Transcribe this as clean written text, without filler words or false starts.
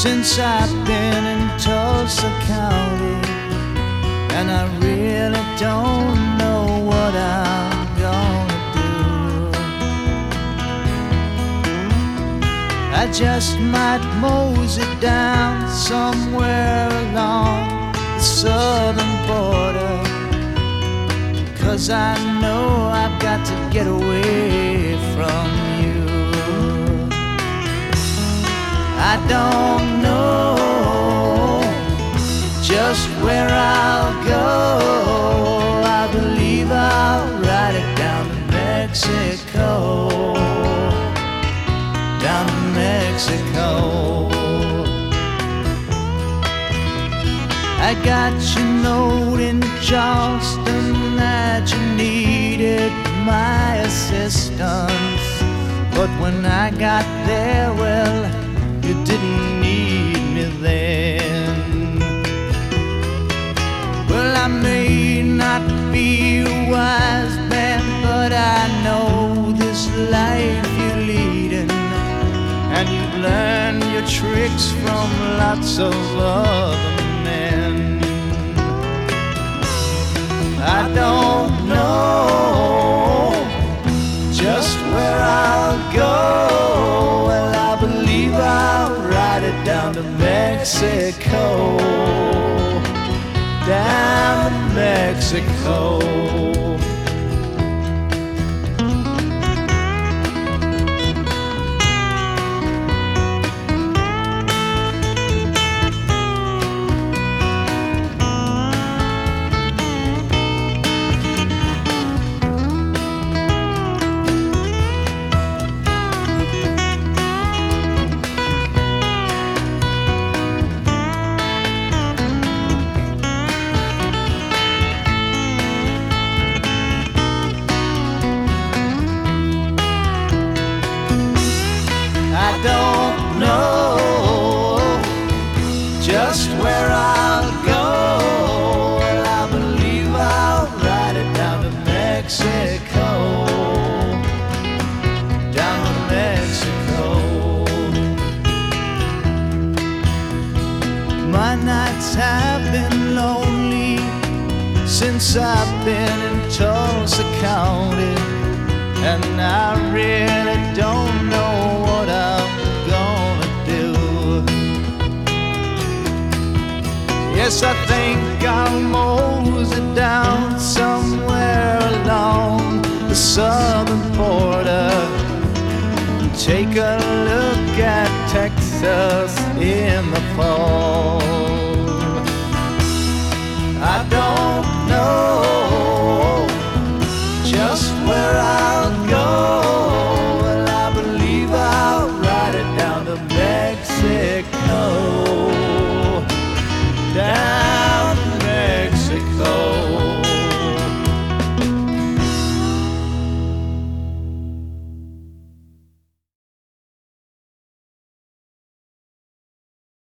since I've been in Tulsa County, and I really don't know what I'm gonna do. I just might mosey down somewhere along the southern border, 'cause I know I've got to get away from you. I don't know just where I'll go. I believe I'll ride it down to Mexico, down to Mexico. I got your note in Charleston that you needed my assistance, but when I got there, well, you didn't need me then. Well, I may not be a wise man, but I know this life you're leading, and you've learned your tricks from lots of other men. I don't know just where I'll go. Well, I believe I'll ride it down to Mexico, down to Mexico. I don't know just where I'll go. Well, I believe I'll ride it down to Mexico, down to Mexico. My nights have been lonely since I've been in Tulsa County, and I really don't know what I'm gonna do. Yes, I think I'll mosey down somewhere along the southern border and take a look at Texas in the fall. I don't know just where I